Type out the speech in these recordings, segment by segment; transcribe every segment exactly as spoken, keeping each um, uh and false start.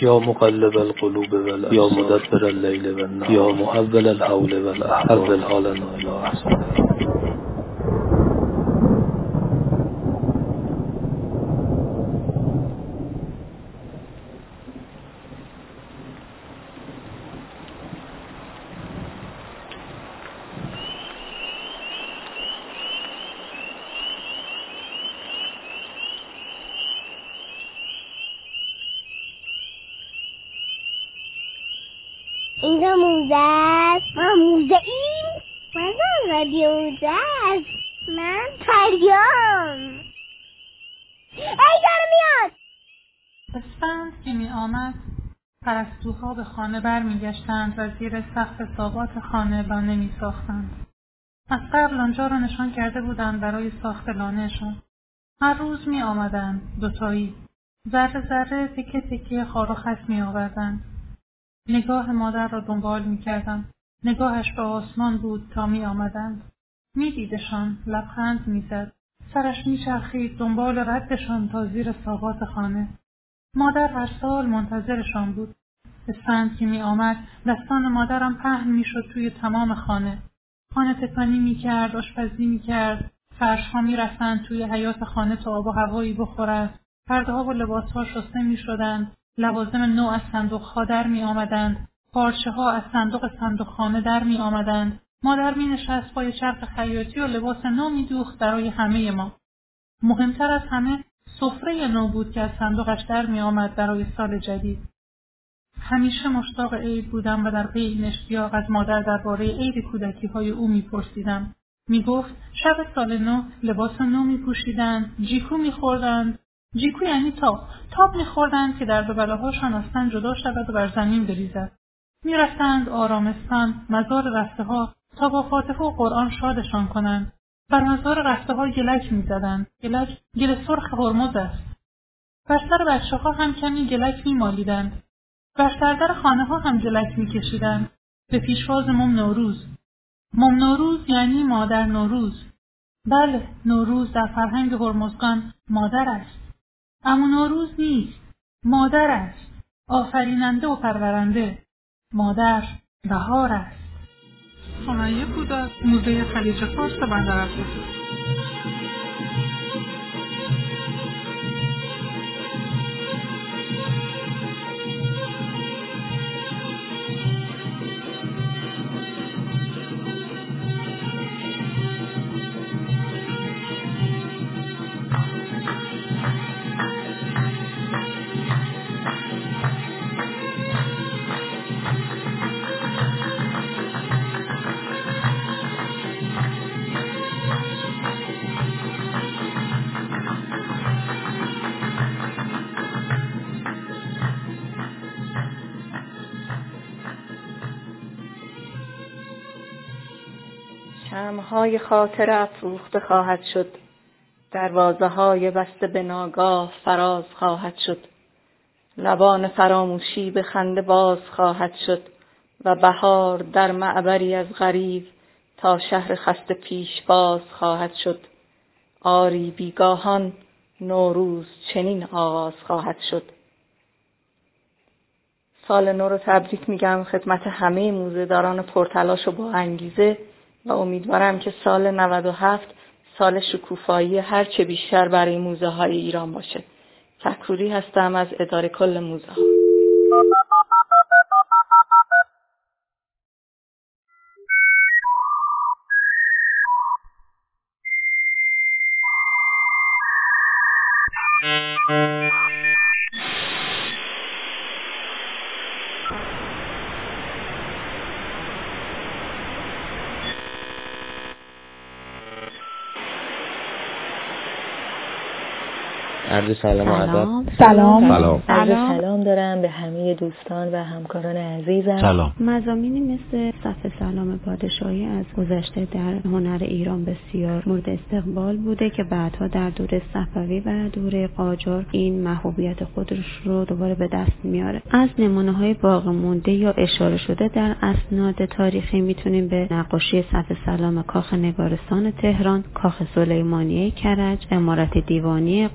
یا مقلب القلوب والابصار یا مدبر اللیل والنهار یا محول الحول والاحوال حول حالنا الی احسن. اینجا موزه است. ما موزه ایم. من رادیو موزه است. من پریام. ای داره میاد. اسفند که می آمد پرستوها به خانه بر می گشتند و زیر سقف ساقات خانه لانه می ساختند. از قبل آنجا را نشان کرده بودند برای ساخت لانهشان. هر روز می آمدند دوتایی. ذره ذره تکه تکه خار و خس می آوردند. نگاه مادر را دنبال می کردم. نگاهش به آسمان بود تا می آمدند. می دیدشان، لبخند می زد. سرش می چرخید دنبال ردشان تا زیر ساقات خانه. مادر هر سال منتظرشان بود. اسفند که می آمد دستان مادرم پهن می شد توی تمام خانه. خانه تکانی می کرد، آشپزی می کرد. فرش ها می رفتند توی حیاط خانه تا آب و هوایی بخورد. پرده ها و لباس ها شسته می شدند. لوازم نو از صندوق ها در می آمدند. پارچه ها از صندوق صندوق خانه در می آمدند. مادر می نشست پای چرخ خیاطی و لباس نو می دوخت برای همه ما. مهمتر از همه سفره نو بود که از صندوقش در می آمد برای سال جدید. همیشه مشتاق عید بودم و در پی این اشتیاق از مادر درباره عید کودکی های او می پرسیدم. می گفت شب سال نو لباس نو می پوشیدند، جیکو می خوردند. جیکو یعنی تاب. تاب می خوردند که درد و بلاهاشان از تن جدا شود و بر زمین بریزد. می رفتند آرامستان، مزار رفته ها تا با فاتحه و قرآن شادشان کنند. بر مزار رفته ها گلک می زدند. گلک گل سرخ هرمز است. بر سر بچه ها هم کمی گلک می مالیدند. بر سردر خانه ها هم گلک می کشیدند. به پیشواز مم نوروز. مم نوروز یعنی مادر نوروز. بله، نوروز در فرهنگ هرمزگان مادر است. عمو نوروز نیست، مادر است. آفریننده و پرورنده. مادر بهار است. سمیه بود از موزه خلیج فارس بندر عباس. شمع‌های خاطر افروخته خواهد شد، دروازه‌های بسته به ناگاه فراز خواهد شد، لبان فراموشی به خنده باز خواهد شد و بهار در معبری از غریب تا شهر خسته پیش باز خواهد شد. آری بیگاهان نوروز چنین آغاز خواهد شد. سال نو رو تبریک میگم خدمت همه موزه‌داران پرتلاش و با انگیزه و امیدوارم که سال نود و هفت سال شکوفایی هر چه بیشتر برای موزه های ایران باشه. فکروری هستم از اداره کل موزه ها. عرض سلام و ادب. سلام. سلام. عرض سلام دارم به همه دوستان و همکاران عزیزم. سلام. مضامینی مثل صف سلام پادشاهی از گذشته در هنر ایران بسیار مورد استقبال بوده که بعدها در دوره صفوی و دوره قاجار این محبوبیت خودش رو دوباره به دست میاره. از نمونه‌های باقی مونده یا اشاره شده در اسناد تاریخی میتونیم به نقاشی صف سلام کاخ نگارستان تهران، کاخ سلیمانیه کرج، عمارت دیوانی قم،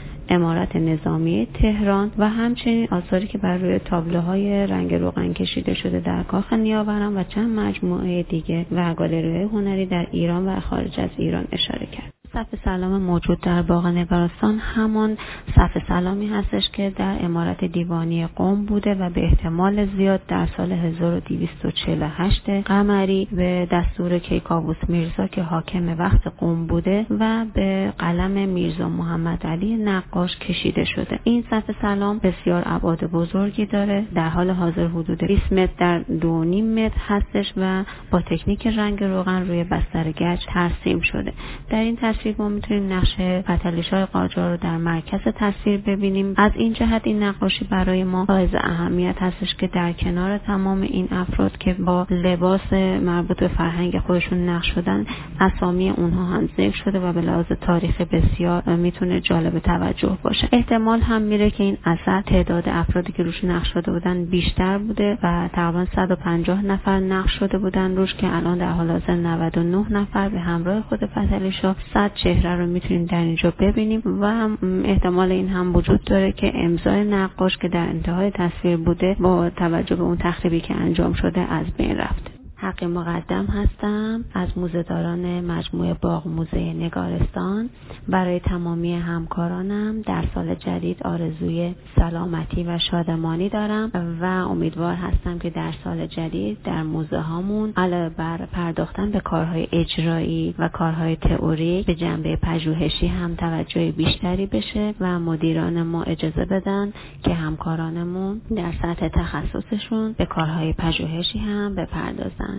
عمارت نظامی تهران و همچنین آثاری که بر روی تابلوهای رنگ روغن کشیده شده در کاخ نیاوران و چند مجموعه دیگه و گالری‌های هنری در ایران و خارج از ایران اشاره کرد. صف سلام موجود در باغ نگارستان همان صف سلامی هستش که در عمارت دیوانی قم بوده و به احتمال زیاد در سال هزار و دویست و چهل و هشت قمری به دستور کیکاووس میرزا که حاکم وقت قم بوده و به قلم میرزا محمد علی نقاش کشیده شده. این صف سلام بسیار ابعاد بزرگی داره، در حال حاضر حدود بیست متر در دو و نیم متر هستش و با تکنیک رنگ روغن روی بستر گچ ترسیم شده. در این تصویر ما میتونیم نقش فتلیشاه قاجار رو در مرکز تصویر ببینیم. از این جهت این نقاشی برای ما حائز اهمیت هستش که در کنار تمام این افراد که با لباس مربوط به فرهنگ خودشون نقش شدن، اسامی اونها هم ذکر شده و به لحاظ تاریخی بسیار میتونه جالب توجه باشه. احتمال هم میره که این اثر تعداد افرادی که روش نقش شده بودن بیشتر بوده و تقریبا صد و پنجاه نفر نقش شده بودن روش که الان در حال حاضر نود و نه نفر به همراه خود فتلیشاه صد چهره رو میتونیم در اینجا ببینیم و احتمال این هم وجود داره که امضای نقاش که در انتهای تصویر بوده با توجه به اون تخریبی که انجام شده از بین رفته. حق مقدم هستم از موزه‌داران مجموعه باغ موزه نگارستان. برای تمامی همکارانم در سال جدید آرزوی سلامتی و شادمانی دارم و امیدوار هستم که در سال جدید در موزه هامون علاوه بر پرداختن به کارهای اجرایی و کارهای تئوری به جنبه پژوهشی هم توجه بیشتری بشه و مدیران ما اجازه بدن که همکارانمون در سطح تخصصشون به کارهای پژوهشی هم بپردازن.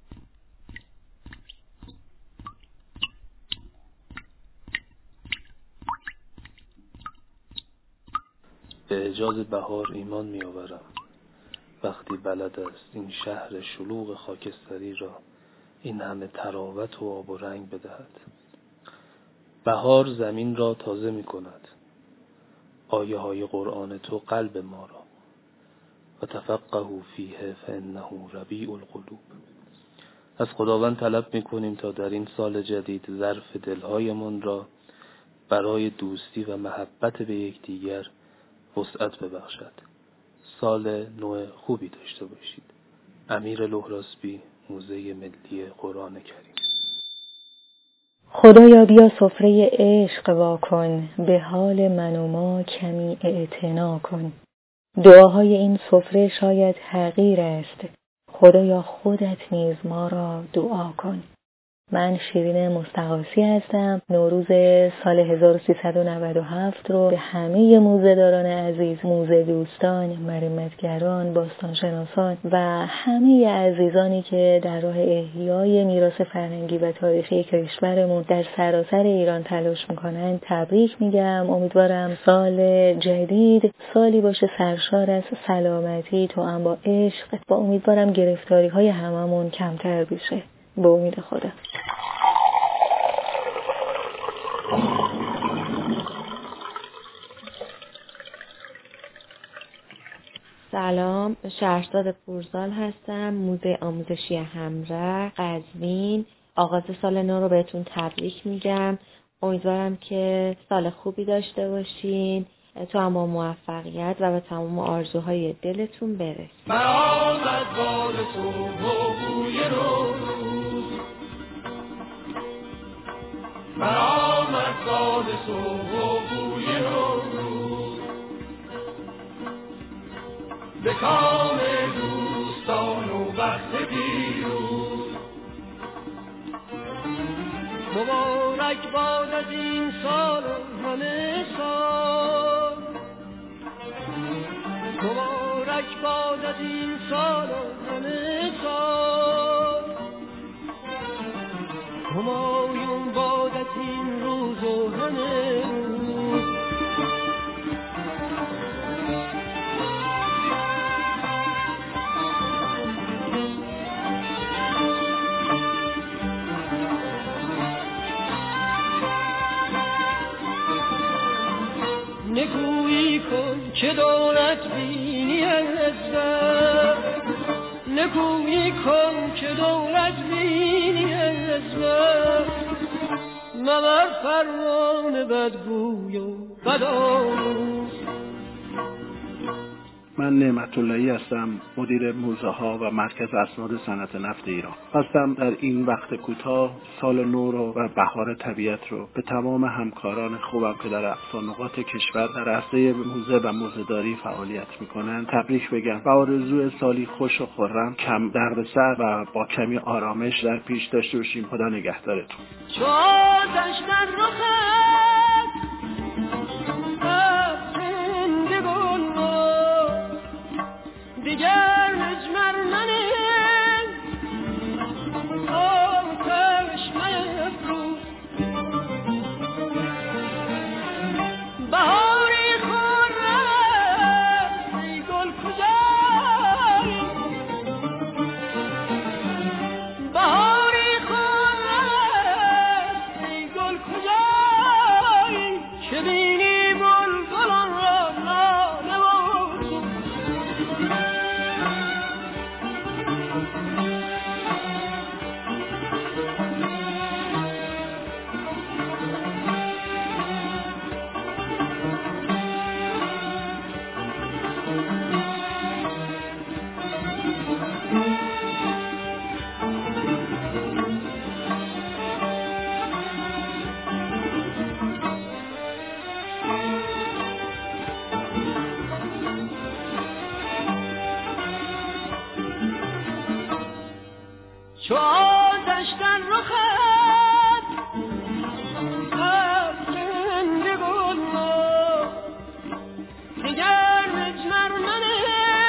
به اعجاز بهار ایمان می آورم وقتی بلد است این شهر شلوغ خاکستری را این همه تراوت و آب و رنگ بدهد. بهار زمین را تازه می کند، آیه های قرآن تو قلب ما را و تفقهوا فیه فانه ربیع القلوب. از خداوند طلب می کنیم تا در این سال جدید ظرف دلهایمان را برای دوستی و محبت به یکدیگر وسعت ببخشد. سال نو خوبی داشته باشید. امیر لهراسبی، موزه ملی قرآن کریم. خدایا بیا سفره عشق واکن، به حال من و ما کمی اعتنا کن. دعاهای این سفره شاید حقیر است، خدایا خودت نیز ما را دعا کن. من شیرین مستغاثی هستم. نوروز سال هزار و سیصد و نود و هفت رو به همه موزه‌داران عزیز، موزه دوستان، مرمتگران، باستانشناسان و همه عزیزانی که در راه احیای میراث فرهنگی و تاریخی کشورمون در سراسر ایران تلاش میکنن تبریک میگم. امیدوارم سال جدید سالی باشه سرشار از سلامتی، توأم با عشق و امیدوارم گرفتاری های هممون کمتر بشه. به امید خدا. سلام، شهرزاد پورزال هستم، موزه آموزشی همره قزوین. آغاز سال نو رو بهتون تبریک میگم. امیدوارم که سال خوبی داشته باشین، تو هم با موفقیت و به تمام آرزوهای دلتون برسید. برآمد باد صبح و بوی نوروز، برآمد باد صبح و بوی نوروز، به کام دوستان و بخت پیروز. مبارک باد از این سال و همه سال، مبارک باد از این سال و همه سال، همایون باد از این روز و همه روز. نکویی کن که دولت بینی از وقت، نکویی کن که دولت بینی از وقت، مبر فرمان بدگوی و بدآموز. من نعمت اللهی هستم، مدیر موزه ها و مرکز اسناد صنعت نفت ایران. خواستم در این وقت کوتاه سال نو رو و بهار طبیعت رو به تمام همکاران خوبم که در اقصانقاط کشور در عرصه موزه و موزه‌داری فعالیت میکنن تبریک بگم و آرزوی سالی خوش و خرم، کم دردسر و با کمی آرامش در پیش داشته باشیم. خدا نگهدارتون. چو آتش در رخت افکنده گل دیگر مجمر منه آتش مفروز. بهاری خورم ای گل کجایی، بهاری خورم ای گل کجایی، که بینی بلبلان را ناله و چو آتش در رخت افکنده گل دیگر مجمر منه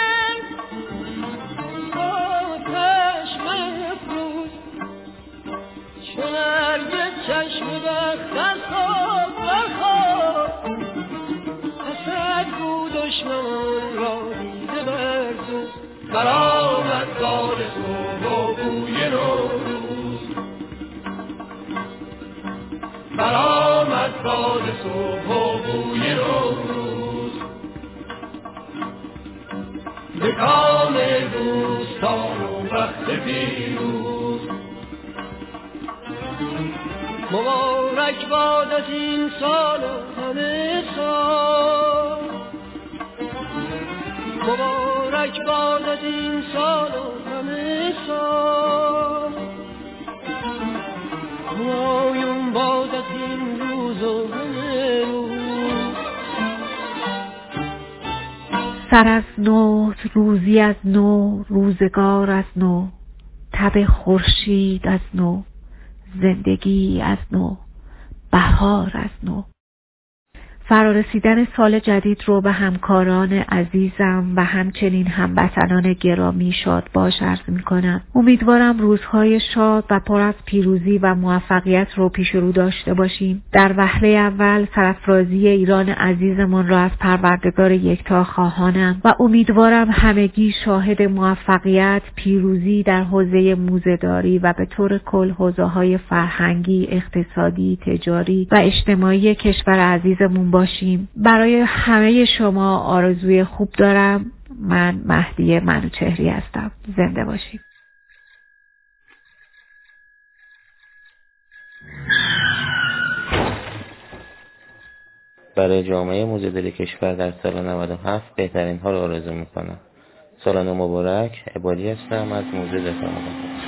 آتش مفروز. چو نرگس چشم بخت خواب برخواب، حسد بود دشمنان را دیده برزو. برآمد باد صبح و بوی نوروز، برآمد باد صبح و بوی نوروز، به کام دوستان و وقت پیروز. مبارک بادت این سال و همه سال، مبارک بادت این سال و همه سال، همایون بادت این روز و همه روز. سر از نو، روزی از نو، روزگار از نو، تب خورشید از نو، زندگی از نو، بهار از نو. فرارسیدن سال جدید رو به همکاران عزیزم و همچنین هموطنان گرامی شاد باش عرض می کنم. امیدوارم روزهای شاد و پر از پیروزی و موفقیت رو پیش رو داشته باشیم. در وهله اول سرافرازی ایران عزیزمان را از پروردگار یکتا خواهانم و امیدوارم همگی شاهد موفقیت، پیروزی در حوزه موزه‌داری و به طور کل حوزه‌های فرهنگی، اقتصادی، تجاری و اجتماعی کشور عزیزمون باشیم. برای همه شما آرزوی خوب دارم. من مهدی منوچهری هستم. زنده باشید. برای جامعه موزه‌داری کشور در سال نود و هفت بهترین ها رو آرزو میکنم. سال نو مبارک. عبادی هستم از موزه دفاع میکنم.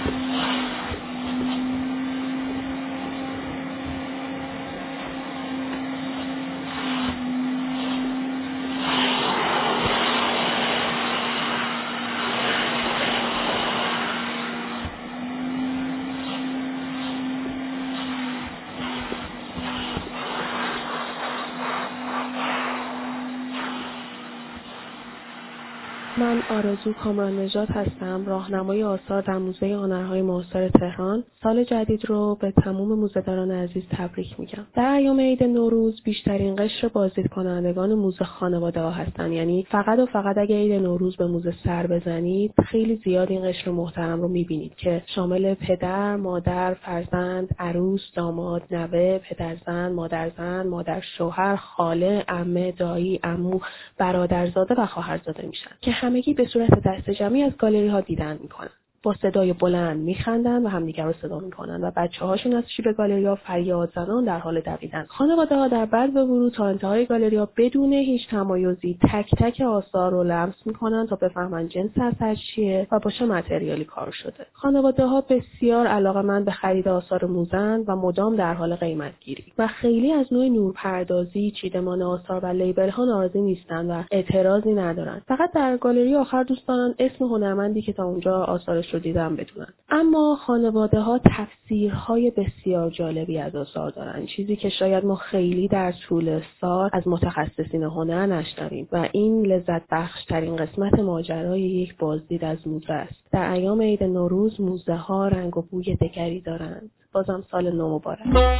من آرزو کامران نژاد هستم، راهنمای آثار در موزه هنرهای معاصر تهران. سال جدید رو به تمام موزه‌داران عزیز تبریک میگم. در ایام عید نوروز بیشترین قشر بازدید کنندگان موزه خانواده ها هستن، یعنی فقط و فقط اگه عید نوروز به موزه سر بزنید خیلی زیاد این قشر محترم رو میبینید که شامل پدر، مادر، فرزند، عروس، داماد، نوه، پدرزن، مادرزن، مادر شوهر، خاله، عمه، دایی، عمو، برادرزاده و خواهرزاده میشن که همگی به صورت دسته جمعی از گالری ها دیدن میکنن. با صدای بلند میخندن و همدیگر رو صدا میکنن و بچه‌هاشون از شیب گالریا فریاد زنان در حال دویدن. خانواده‌ها در بعد ورود تا انتهای گالریا بدون هیچ تمایزی تک تک آثار رو لمس میکنن تا بفهمن جنس اثر چیه و با چه متریالی کار شده. خانواده‌ها بسیار علاقه‌مند به خرید آثار موزن و مدام در حال قیمت گیری و خیلی از نوع نورپردازی، چیدمان آثار و لیبل‌ها ناراضی نیستن و اعتراضی ندارن. فقط در گالری آخر دوست دارن اسم هنرمندی که تا اونجا آثارش رو دیدن بدونن. اما خانواده‌ها تفسیرهای بسیار جالبی از آثار دارن، چیزی که شاید ما خیلی در طول سال از متخصصین هنر نشنویم و این لذت بخش ترین قسمت ماجرای یک بازدید از موزه است. در ایام عید نوروز موزه ها رنگ و بوی دگری دارند. بازم سال نو مبارک.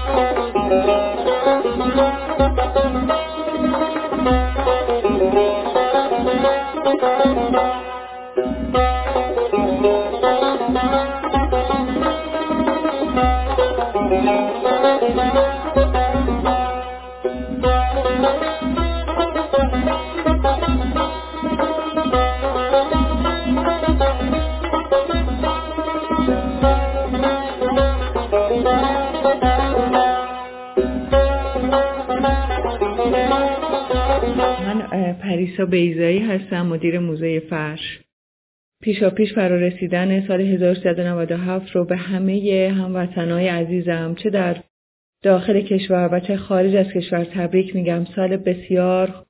پریسا بیضایی هستم، مدیر موزه فرش. پیشا پیش فرا رسیدن سال هزار و سیصد و نود و هفت رو به همه هموطنای عزیزم چه در داخل کشور و چه خارج از کشور تبریک میگم. سال بسیار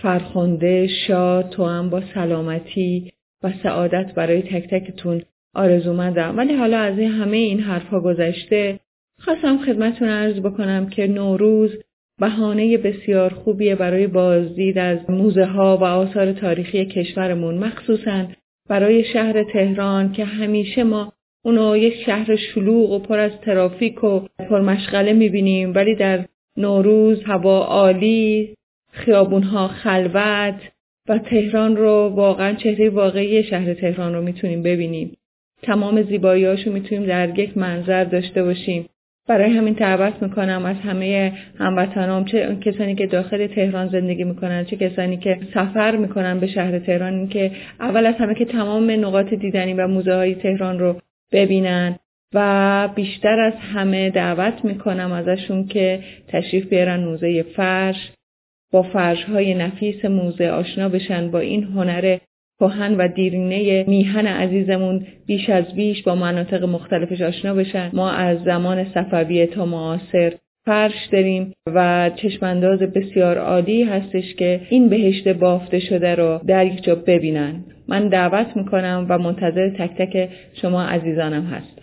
فرخنده، شاد، توأم با سلامتی و سعادت برای تک تکتون آرزومندم. ولی حالا از همه این حرفا گذشته، خواستم خدمتتون عرض بکنم که نوروز بهانه بسیار خوبیه برای بازدید از موزه ها و آثار تاریخی کشورمون، مخصوصاً برای شهر تهران که همیشه ما اونو یک شهر شلوغ و پر از ترافیک و پرمشغله میبینیم، ولی در نوروز هوا عالی، خیابونها خلوت و تهران رو واقعاً چهره واقعی شهر تهران رو میتونیم ببینیم. تمام زیبایی‌هاشو میتونیم در یک منظر داشته باشیم. برای همین دعوت میکنم از همه هموطنام، چه کسانی که داخل تهران زندگی میکنن چه کسانی که سفر میکنن به شهر تهران، این که اول از همه که تمام نقاط دیدنی و موزه های تهران رو ببینن و بیشتر از همه دعوت میکنم ازشون که تشریف بیارن موزه فرش، با فرش های نفیس موزه آشنا بشن، با این هنر کهن و دیرینه میهن عزیزمون بیش از بیش با مناطق مختلفش آشنا بشن. ما از زمان صفویه تا معاصر فرش داریم و چشمانداز بسیار عالی هستش که این بهشت بافته شده رو در یک جا ببینن. من دعوت میکنم و منتظر تک تک شما عزیزانم هستم.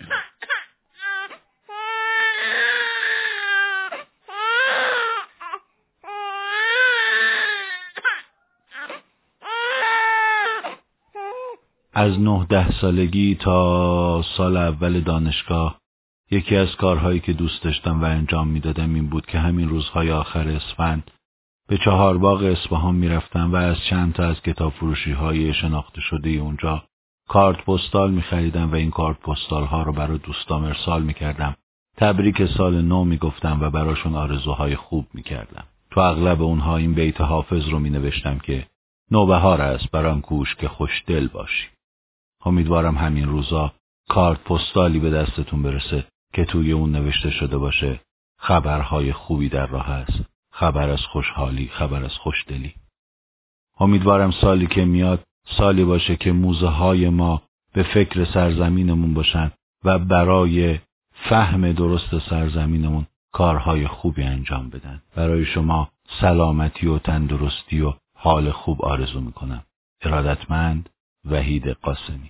از نه ده سالگی تا سال اول دانشگاه یکی از کارهایی که دوست داشتم و انجام میدادم این بود که همین روزهای آخر اسفند به چهارباغ اصفهان میرفتم و از چند تا از کتاب فروشی های شناخته شده اونجا کارت پستال میخریدم و این کارت پستال ها رو برای دوستام ارسال میکردم. تبریک سال نو میگفتم و براشون آرزوهای خوب میکردم. تو اغلب اونها این بیت حافظ رو مینوشتم که نوبهار است برام کوش که خوشدل باشی. امیدوارم همین روزا کارت پستالی به دستتون برسه که توی اون نوشته شده باشه خبرهای خوبی در راه است، خبر از خوشحالی، خبر از خوشدلی. امیدوارم سالی که میاد سالی باشه که موزه های ما به فکر سرزمینمون باشن و برای فهم درست سرزمینمون کارهای خوبی انجام بدن. برای شما سلامتی و تندرستی و حال خوب آرزو میکنم. ارادتمند وحید قاسمی.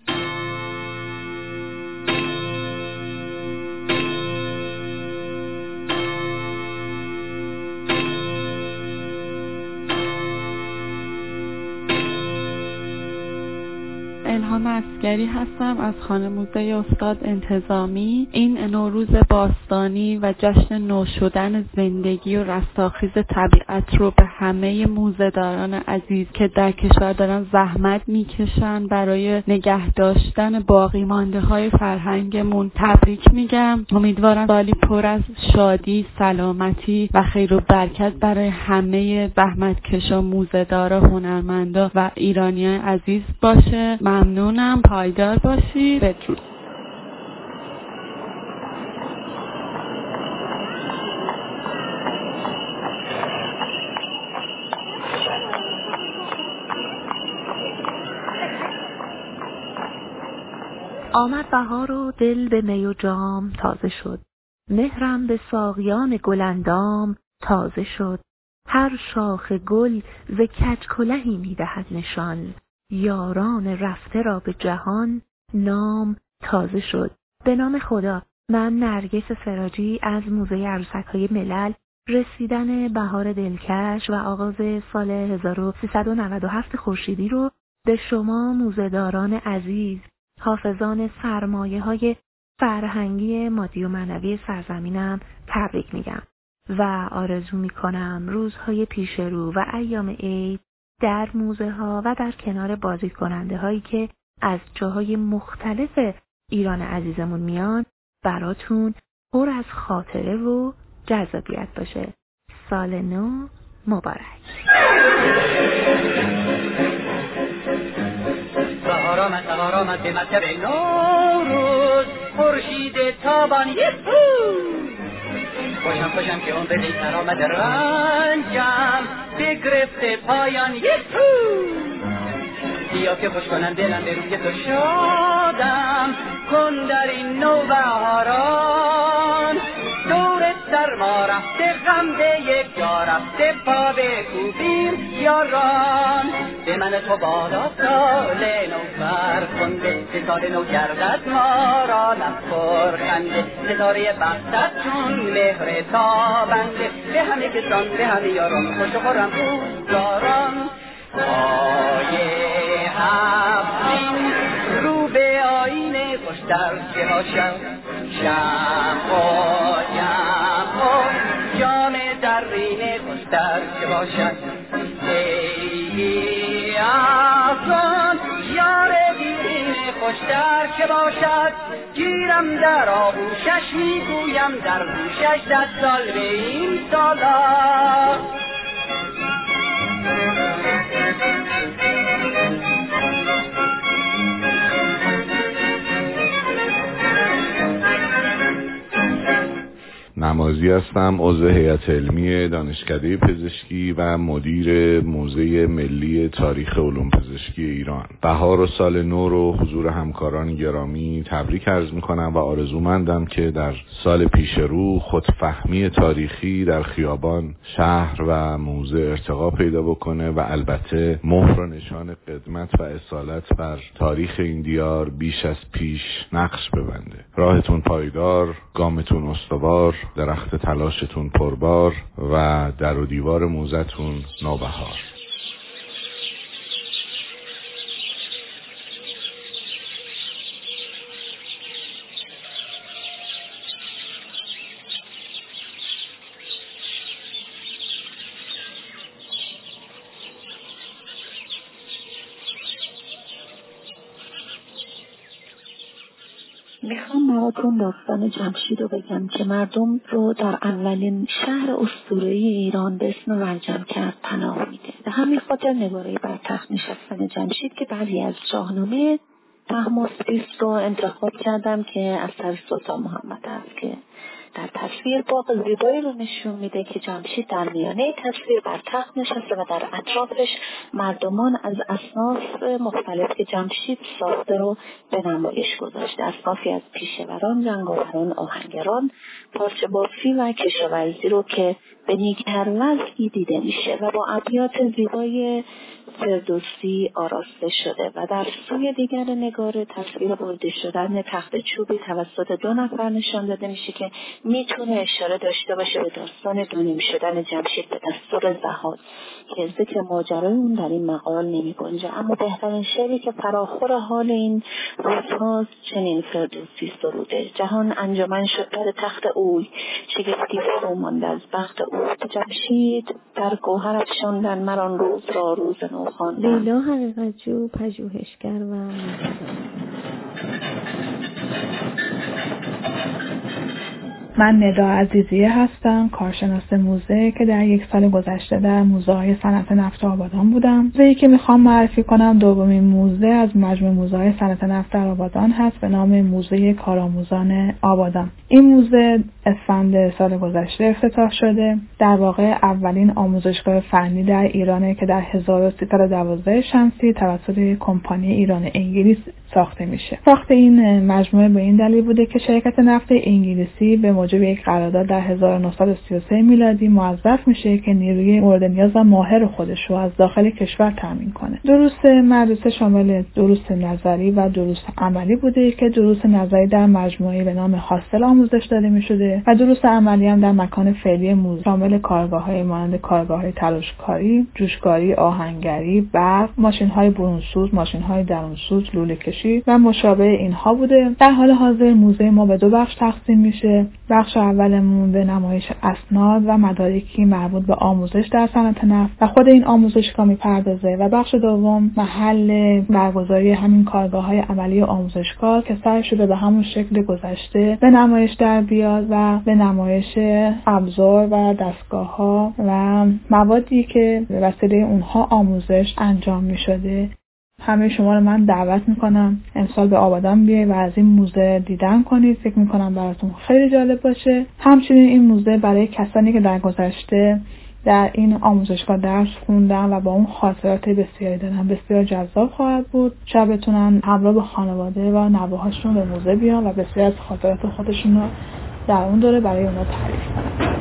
الهام عسگری هستم از خانه موزه استاد انتظامی. این نوروز باستانی و جشن نو شدن زندگی و رستاخیز طبیعت رو به همه موزه داران عزیز که در کشور دارن زحمت میکشن برای نگه داشتن باقی مانده های فرهنگمون تبریک میگم. امیدوارم سالی پر از شادی، سلامتی و خیر و برکت برای همه زحمتکشا، موزه دارا، هنرمندا و ایرانیان عزیز باشه. ممنونم. پایدار باشید. بدرود. آمد بهار و دل به می و جام تازه شد، مهرم به ساقیان گلندام تازه شد. هر شاخ گل ز کج کلهی می دهد نشان، یاران رفته را به جهان نام تازه شد. به نام خدا. من نرگس سراجی از موزه عروسک‌های ملل، رسیدن بهار دلکش و آغاز سال هزار و سیصد و نود و هفت خورشیدی رو به شما موزه‌داران عزیز، حافظان سرمایه های فرهنگی مادی و معنوی سرزمینم تبریک میگم و آرزو میکنم روزهای پیش رو و ایام عید در موزه ها و در کنار بازدید کننده هایی که از جاهای مختلف ایران عزیزمون میان براتون پر از خاطره و جذابیت باشه. سال نو مبارک. بهار آمد بهار آمد به مکتب نوروز، خورشید تابان یهو، خوشم خوشم که اون به دیگر آمد رنجم بگرفته پایان یهو، بیا که خوش کنم دلم به روی تو شادم کن در این نو بهاران، دور سرما رفته غم به یک جا رفته پا به کوبیم یاران، به من تو بادا سال نو فرخنده ستاره نو گردد ما را نفر خنده، ستاره بختت چون مهر تابنده به همه کسان به همه یاران خوش و خورم روزگاران، آیه هفتین رو به آینه خوشتر که باشد شم و جم و جام زرینه خوشتر که باشد ایدی افغان یار دیرینه خوشتر که باشد، گیرم در آغوشش میگویم در گوشش صد سال به این سالا. نمازی هستم، عضو هیئت علمی دانشکده پزشکی و مدیر موزه ملی تاریخ علوم پزشکی ایران. بهار و سال نو رو حضور همکاران گرامی تبریک عرض میکنم و آرزومندم که در سال پیش رو خودفهمی تاریخی در خیابان، شهر و موزه ارتقا پیدا بکنه و البته مهر و نشان قدمت و اصالت بر تاریخ این دیار بیش از پیش نقش ببنده. راهتون پایدار، گامتون استوار، درخت تلاشتون پربار و در و دیوار موزتون نوبهار. میخوام براتون داستان جمشید رو بگم که مردم رو در اولین شهر اسطوره‌ای ایران به اسم ورجمکرد پناه میده. به همین خاطر نگاره بر تخت نشستن جمشید که بعضی از شاهنامه طهماسپ رو انتخاب کردم که اثر سلطان محمد است که در تصویر باغ زیبایی رو نشون میده که جمشید در میانه تصویر بر تخت نشسته و در اطرافش مردمان از اصناف مختلف که جمشید ساخته رو به نمایش گذاشته. اصنافی از پیشوران، جنگاوران، آهنگران، پارچه بافی و کشاورزی رو که به نیکتر وضعی دیده میشه و با ابیات زیبای فردوسی آراسته شده و در سوی دیگر نگار تصویر برده شدن تخت چوبی توسط دو نفر نشان داده میشه که میتونه اشاره داشته باشه به داستان دونیم شدن جمشید به دستور ضحاک که ذکر ماجرای اون در این مقال نمیگنجه. اما بهترین شعری که فراخور حال این روزهاست چنین فردوسی سروده: جهان انجمن شد در تخت اوی، شگفتی فرو ماند از بخت اوی، جمشید در گوهر افشاندن مران روز را روز نو خواندن. لیلا حقیقتجو، پژوهشگر و مترجم. من ندا عزیزیه هستم، کارشناس موزه که در یک سال گذشته در موزه‌های صنعت نفت آبادان بودم. موزه‌ای که میخوام معرفی کنم دومین موزه از مجموعه موزه‌های صنعت نفت در آبادان هست به نام موزه کارآموزان آبادان. این موزه اسفند سال گذشته افتتاح شده. در واقع اولین آموزشگاه فنی در ایرانه که در هزار و سیصد و دوازده شمسی توسط کمپانی ایران انگلیس ساخته میشه. ساخت این مجموعه به این دلیل بوده که شرکت نفت انگلیسی به موجب یک قرارداد در هزار و نهصد و سی و سه میلادی موظف میشه که نیروی مورد نیاز و ماهر خودش رو از داخل کشور تامین کنه. دروس مدرسه شامل دروس نظری و دروس عملی بوده که دروس نظری در مجموعه به نام هاستل آموزش داده میشده و دروس عملی هم در مکان فعلی موزه شامل کارگاه‌های مانند کارگاه‌های تلاشکاری، جوشکاری، آهنگری، برق، ماشین‌های برونسوز، ماشین‌های درونسوز، لوله‌کشی و مشابه اینها بوده. در حال حاضر موزه ما به دو بخش تقسیم میشه. بخش اولمون به نمایش اسناد و مدارکی مربوط به آموزش در صنعت نفت و خود این آموزشگاه میپردازه و بخش دوم محل برگزاری همین کارگاه‌های عملی آموزشگاه که سعی شده به همون شکل گذشته به نمایش در بیاد و به نمایش ابزار و دستگاه‌ها و موادی که به وسیله اونها آموزش انجام می‌شده. همه شما رو من دعوت میکنم امسال به آبادان بیایید و از این موزه دیدن کنید. فکر میکنم براتون خیلی جالب باشه. همچنین این موزه برای کسانی که در گذشته در این آموزشگاه درس خوندن و با اون خاطرات بسیاری دارن بسیار جذاب خواهد بود. شاید بتونن همراه با خانواده و نوه‌هاشون به موزه بیان و بسیار از خاطرات خودشون رو در اون دوره برای اونا تعریف کنن.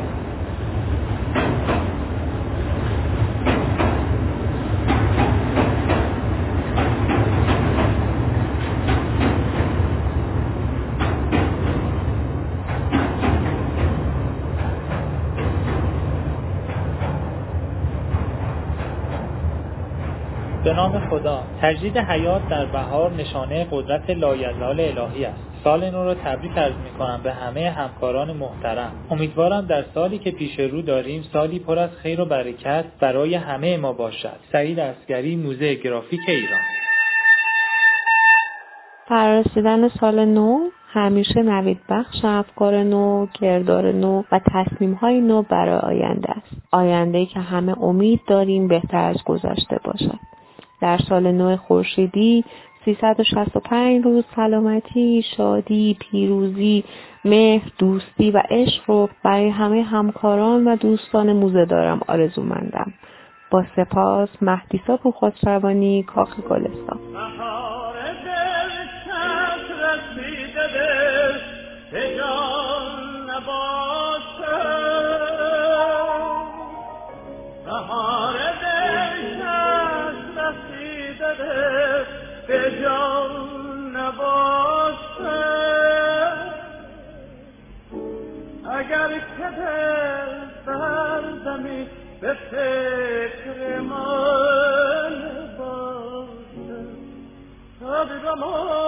به نام خدا. تجدید حیات در بهار نشانه قدرت لایزال الهی است. سال نو را تبریک عرض می‌کنم به همه همکاران محترم. امیدوارم در سالی که پیش رو داریم سالی پر از خیر و برکت برای همه ما باشد. سعید عسگری، موزه گرافیک ایران. فرارسیدن سال نو همیشه نوید بخش افکار نو، کردار نو و تصمیم‌های نو برای آینده است. آینده‌ای که همه امید داریم بهتر از گذشته باشد. در سال نو خورشیدی سیصد و شصت و پنج روز سلامتی، شادی، پیروزی، مهر، دوستی و عشق رو برای همه همکاران و دوستان موزه دارم آرزومندم. با سپاس، مهدیسا پورخسروانی، کاخ گلستان. به جان نباشه اگر که دل بردمی به فکر من باشه تبدیدم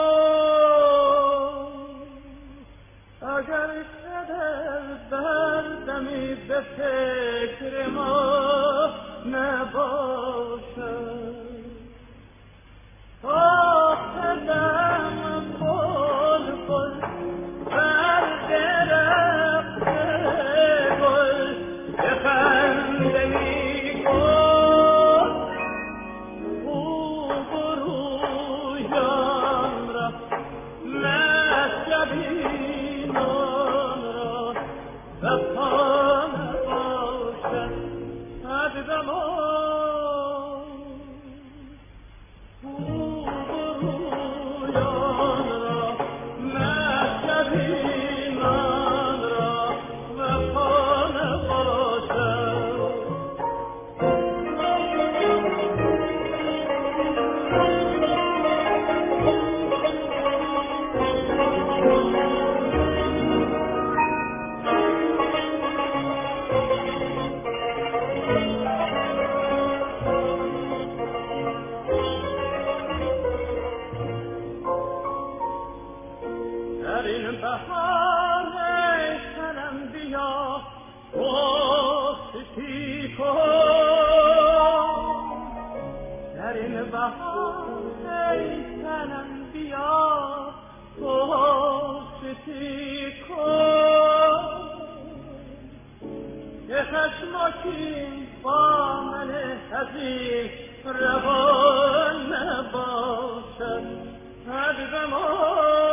اگر که دل بردمی به فکر ما نباشه آخدم بول بول بر درخت گل بخنده می گل او برویم را مشکبینان را وفا نباشد عددم بیا تو باشتی کن که خشمکی با من عزیز روان نباشد حبیب ما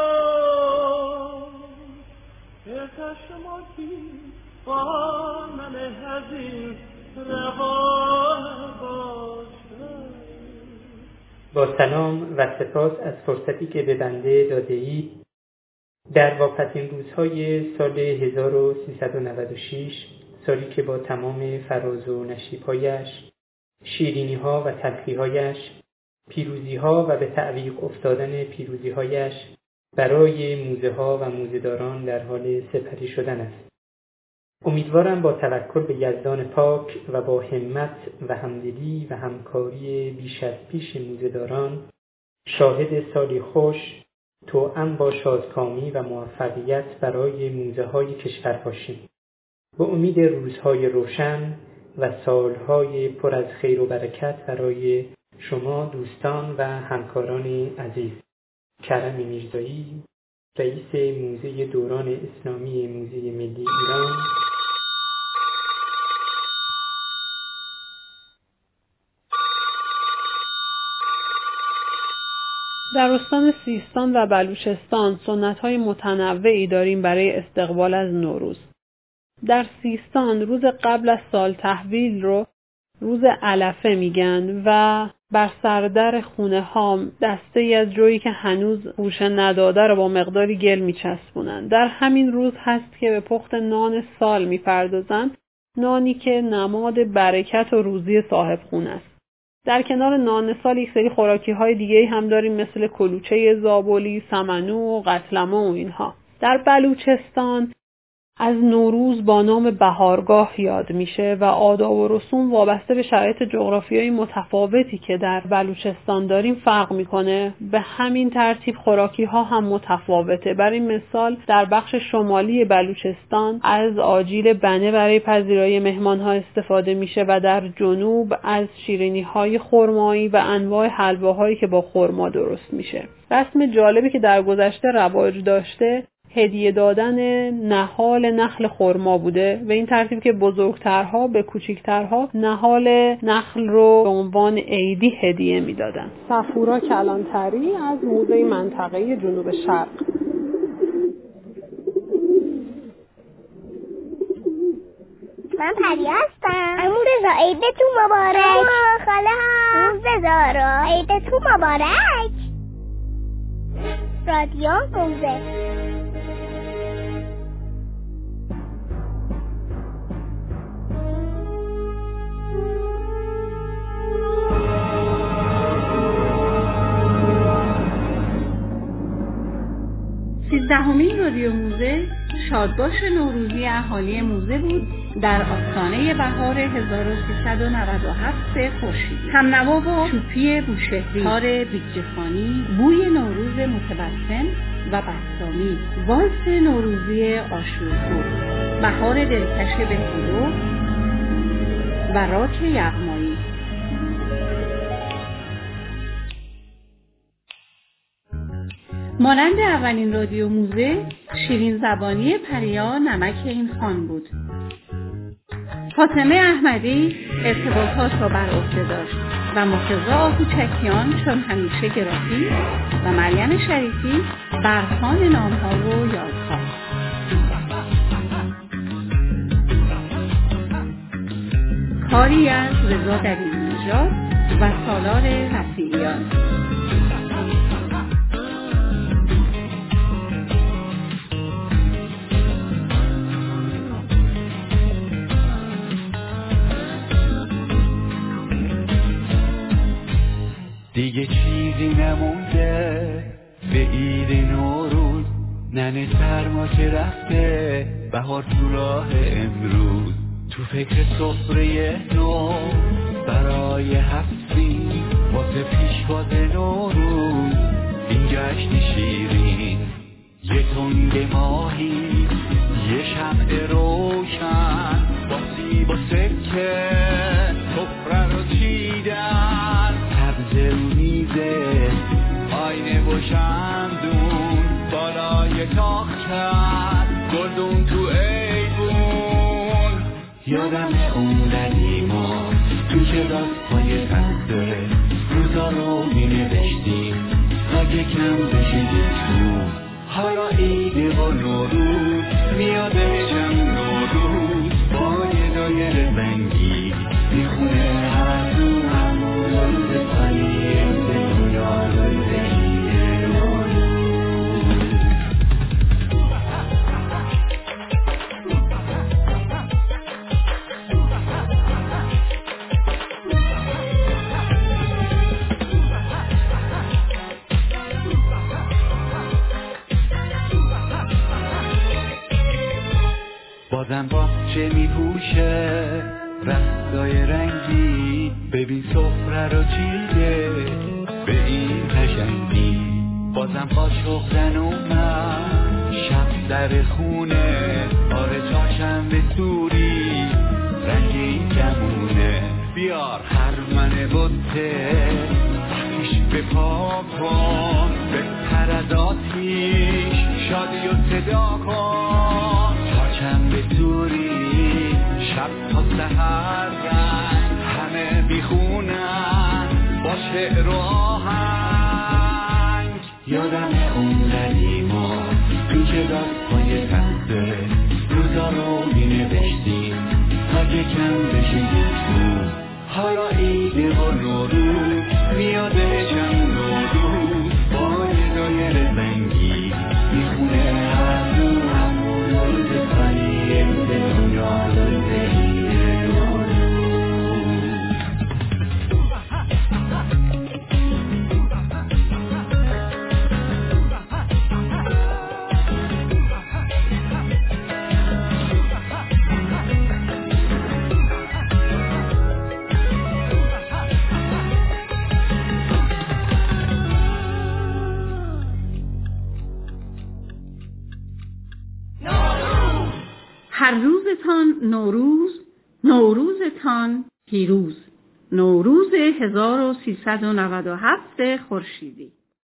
که خشمکی با من عزیز روان نباشد. با سلام و سپاس از فرصتی که به بنده داده اید در واپسین روزهای سال هزار و سیصد و نود و شش، سالی که با تمام فراز و نشیب‌هایش، شیرینی‌ها و تلخی‌هایش، پیروزی‌ها و به تعویق افتادن پیروزی‌هایش برای موزه‌ها و موزه‌داران در حال سپری شدن است. امیدوارم با توکل به یزدان پاک و با همت و همدلی و همکاری بیش از پیش موزه‌داران شاهد سالی خوش توأم با شادکامی و موفقیت برای موزه‌های کشور باشیم. با امید روزهای روشن و سالهای پر از خیر و برکت برای شما دوستان و همکاران عزیز. کرم میرزایی، رئیس موزه دوران اسلامی موزه ملی ایران. در استان سیستان و بلوچستان سنت‌های متنوعی داریم برای استقبال از نوروز. در سیستان روز قبل از سال تحویل رو روز علفه میگن و بر سردر خونه ها دسته ای از جویی که هنوز خوشه نداده رو با مقداری گل میچسبونن. در همین روز هست که به پخت نان سال میپردازن، نانی که نماد برکت و روزی صاحب خونه است. در کنار نان سال یک سری خوراکی های دیگه هم داریم مثل کلوچه زابلی، سمنو و قتلمه و اینها. در بلوچستان از نوروز با نام بهارگاه یاد میشه و آداب و رسوم وابسته به شرایط جغرافیایی متفاوتی که در بلوچستان داریم فرق میکنه. به همین ترتیب خوراکی ها هم متفاوته. برای مثال در بخش شمالی بلوچستان از آجیل بنه برای پذیرایی مهمان ها استفاده میشه و در جنوب از شیرینی های خرمایی و انواع حلواهایی که با خرما درست میشه. رسم جالبی که در گذشته رواج داشته هدیه دادن نهال نخل خرما بوده و این ترتیب که بزرگترها به کوچیکترها نهال نخل رو به عنوان عیدی هدیه میدادن. صفورا کلانتری از موزه منطقه جنوب شرق. من پریا هستم. امو رضا عیدتون مبارک. خاله ها موزه دارا عیدتون مبارک. رادیو موزه. سیزدهمین رادیو موزه شادباش نوروزی اهالی موزه بود در آستانه بهار هزار و سیصد و نود و هفت خورشیدی. همنوا و چوپی بوشهری، تار بیجخانی، بوی نوروز متبسم و بسامی، والس نوروزی آشورپور، بهار دلکش بهیرو و راک یغمایی. مانند اولین رادیو موزه، شیرین زبانی پریا نمک این خان بود. فاطمه احمدی ارتباطات را بر عهده داشت و مرتضی آهوچکیان چون همیشه گرافی و مریم شریفی برخوان نام‌ها و یادها. کاری از رضا دبیرنژاد و سالار رفیعیان. دیگه چیزی نمونده به عید نوروز، ننه سرما که رفته، بهار تو راه امروز، تو فکر سفره نو برای هفتی واسه پیشواز نوروز، این جشن شیرین یه تنگ ماهی، یه شمع روشن با سیب و سکه سفره رو چیدن، سبز رو میزه آینه و شمدون بالای تاخت یادم اون قدیما تو کلاس پای تخته روزا رو می نوشتیم تا یکم بشینیم تو. حالا عیده و نوروز میادشم نوروز با یه دایره رنگی میخونه هر روز روز سالیه به دنیا روزه نوروز. بازم باغچه میپوشه رستای رنگی، ببین سفره رو چیده به این قشنگی. بازم قاشقدن اومد شب در خونه، آره چهارشنبه سوری رنگ این جمونه. بیار هرمن بطه آتیش به پا کن، بهتر از آتیش شادی و صدا کن. چهارشنبه سوری شب تا سحر رنگ همه میخونن با شعر و آهنگ. یادم اون قدیما تو کلاس پای تخته روزا رو می نوشتیم تا یکم بشینیم تو. حالا عیده و نوروز میادشم نوروز با یه دایره رنگی میخونه هر روز روز سالیه به دنیا روزه نوروز. هر روزتان نوروز، نوروزتان پیروز. نوروز هزار و سیصد و نود و هفت خورشیدی.